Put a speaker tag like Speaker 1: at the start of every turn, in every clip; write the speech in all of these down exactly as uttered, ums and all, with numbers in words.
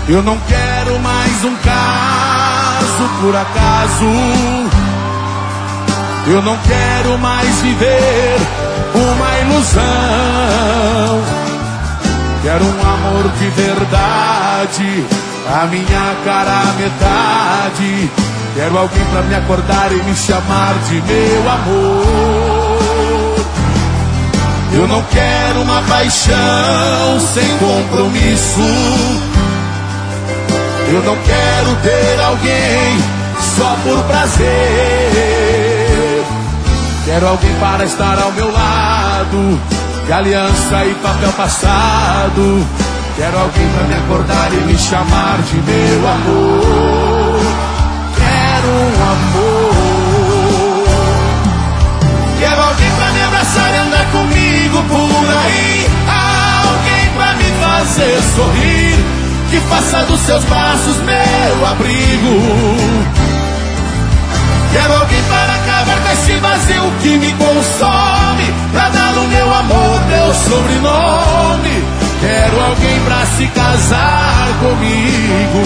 Speaker 1: Eu não quero mais um caso por acaso. Eu não quero mais viver uma ilusão. Quero um amor de verdade, a minha cara à metade. Quero alguém pra me acordar e me chamar de meu amor. Eu não quero uma paixão sem compromisso. Eu não quero ter alguém só por prazer. Quero alguém para estar ao meu lado, de aliança e papel passado. Quero alguém para me acordar e me chamar de meu amor. Quero um amor. Quero alguém para me abraçar e andar comigo por aí. Alguém para me fazer sorrir, que faça dos seus braços meu abrigo. Quero alguém para acabar com esse vazio que me consome, pra dar no meu amor meu sobrenome. Quero alguém pra se casar comigo.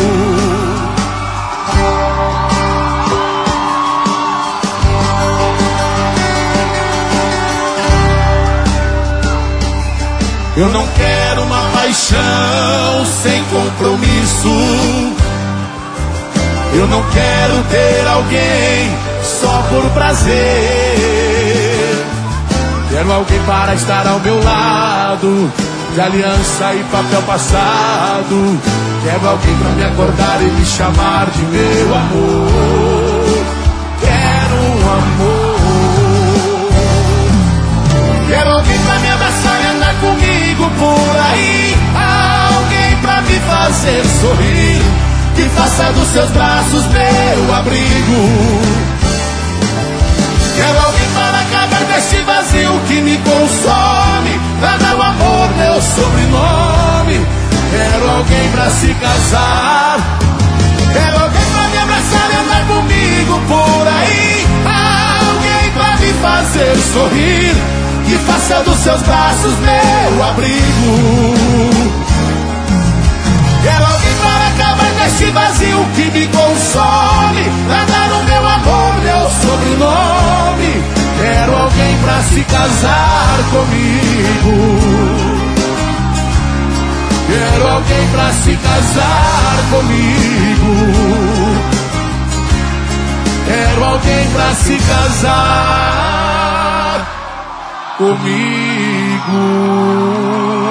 Speaker 1: Eu não quero uma paixão sem compromisso. Eu não quero ter alguém só por prazer. Quero alguém para estar ao meu lado, de aliança e papel passado. Quero alguém para me acordar e me chamar de meu amor. Quero um amor. Quero alguém para me abraçar e andar comigo por aí. Alguém para me fazer sorrir, que faça dos seus braços meu abrigo. Quero alguém para acabar com esse vazio que me consome, pra dar o amor meu sobrenome. Quero alguém pra se casar. Quero alguém pra me abraçar e andar comigo por aí. Alguém pra me fazer sorrir, que faça dos seus braços meu abrigo. Quero alguém para acabar com esse vazio que me consome, pra dar o meu amor, meu sobrenome. Quero alguém pra se casar comigo. Quero alguém pra se casar comigo. Quero alguém pra se casar comigo.